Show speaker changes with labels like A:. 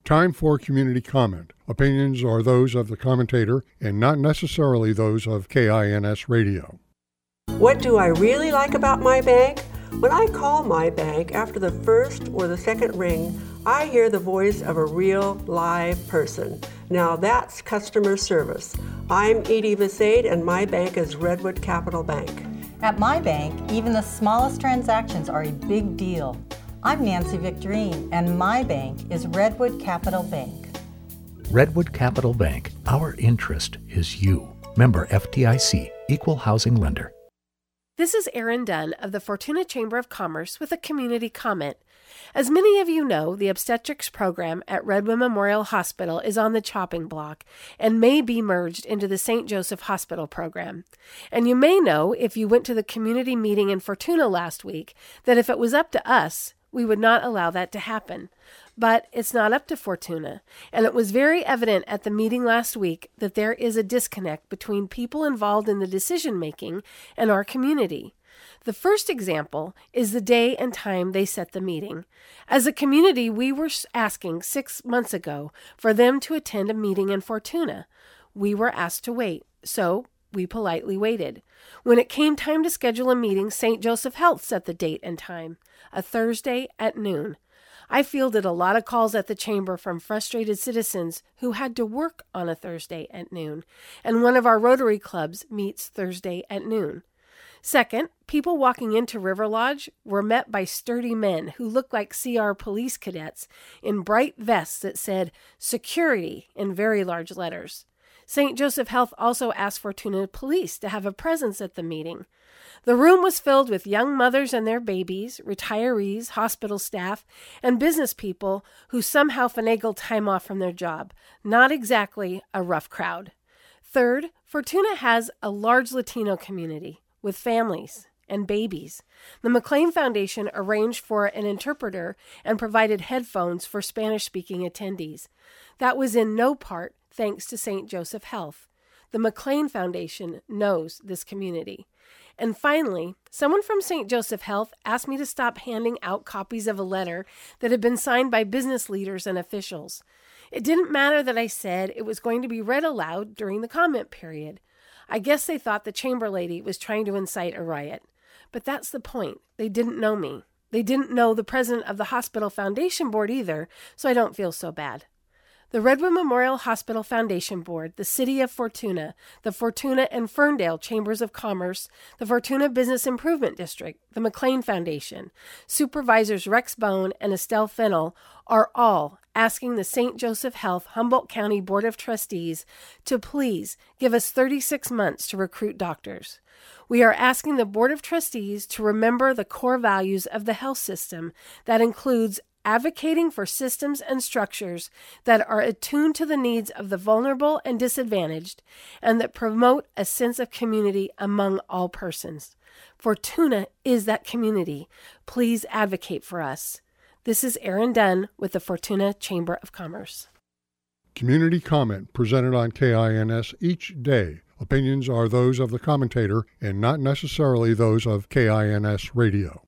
A: Time for community comment. Opinions are those of the commentator and not necessarily those of KINS Radio.
B: What do I really like about my bank? When I call my bank after the first or the second ring, I hear the voice of a real live person. Now that's customer service. I'm Edie Visade and my bank is Redwood Capital Bank.
C: At my bank, even the smallest transactions are a big deal. I'm Nancy Victorine, and my bank is Redwood Capital Bank.
D: Redwood Capital Bank, our interest is you. Member FDIC, Equal Housing Lender.
E: This is Erin Dunn of the Fortuna Chamber of Commerce with a community comment. As many of you know, the obstetrics program at Redwood Memorial Hospital is on the chopping block and may be merged into the St. Joseph Hospital program. And you may know, if you went to the community meeting in Fortuna last week, that if it was up to us, we would not allow that to happen. But it's not up to Fortuna, and it was very evident at the meeting last week that there is a disconnect between people involved in the decision-making and our community. The first example is the day and time they set the meeting. As a community, we were asking 6 months ago for them to attend a meeting in Fortuna. We were asked to wait, so we politely waited. When it came time to schedule a meeting, St. Joseph Health set the date and time, a Thursday at noon. I fielded a lot of calls at the chamber from frustrated citizens who had to work on a Thursday at noon, and one of our Rotary clubs meets Thursday at noon. Second, people walking into River Lodge were met by sturdy men who looked like CR police cadets in bright vests that said "Security" in very large letters. St. Joseph Health also asked Fortuna Police to have a presence at the meeting. The room was filled with young mothers and their babies, retirees, hospital staff, and business people who somehow finagled time off from their job. Not exactly a rough crowd. Third, Fortuna has a large Latino community with families and babies. The McLean Foundation arranged for an interpreter and provided headphones for Spanish-speaking attendees. That was in no part thanks to St. Joseph Health. The McLean Foundation knows this community. And finally, someone from St. Joseph Health asked me to stop handing out copies of a letter that had been signed by business leaders and officials. It didn't matter that I said it was going to be read aloud during the comment period. I guess they thought the chamber lady was trying to incite a riot. But that's the point. They didn't know me. They didn't know the president of the Hospital Foundation Board either, so I don't feel so bad. The Redwood Memorial Hospital Foundation Board, the City of Fortuna, the Fortuna and Ferndale Chambers of Commerce, the Fortuna Business Improvement District, the McLean Foundation, Supervisors Rex Bone and Estelle Fennell are all asking the St. Joseph Health Humboldt County Board of Trustees to please give us 36 months to recruit doctors. We are asking the Board of Trustees to remember the core values of the health system that includes advocating for systems and structures that are attuned to the needs of the vulnerable and disadvantaged, and that promote a sense of community among all persons. Fortuna is that community. Please advocate for us. This is Erin Dunn with the Fortuna Chamber of Commerce.
A: Community comment presented on KINS each day. Opinions are those of the commentator and not necessarily those of KINS Radio.